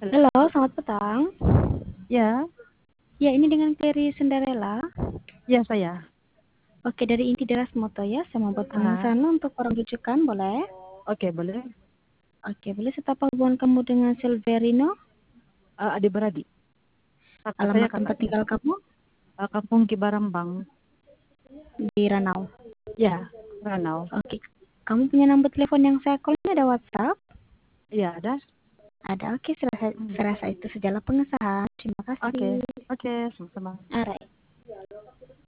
Halo. Halo, selamat petang. Ya, Ya, ini dengan Clary Cinderella. ya saya. Oke, dari Inti Deras Moto ya. Saya mau buat Ah, pemesanan untuk orang rujukan, boleh? oke boleh. Oke, boleh setapa hubungan kamu dengan Silverino? Adik-beradik. Kakak saya Alamat tempat kakaknya. tinggal kamu? Kampung Kibarambang. Di Ranau. Ya, Ranau. Oke, kamu punya nomor telepon yang saya call ini ada WhatsApp? Iya ada. Ada, oke. Saya Hmm. rasa itu sejalan pengesahan. Terima Oke, kasih. oke, sama-sama. Alright.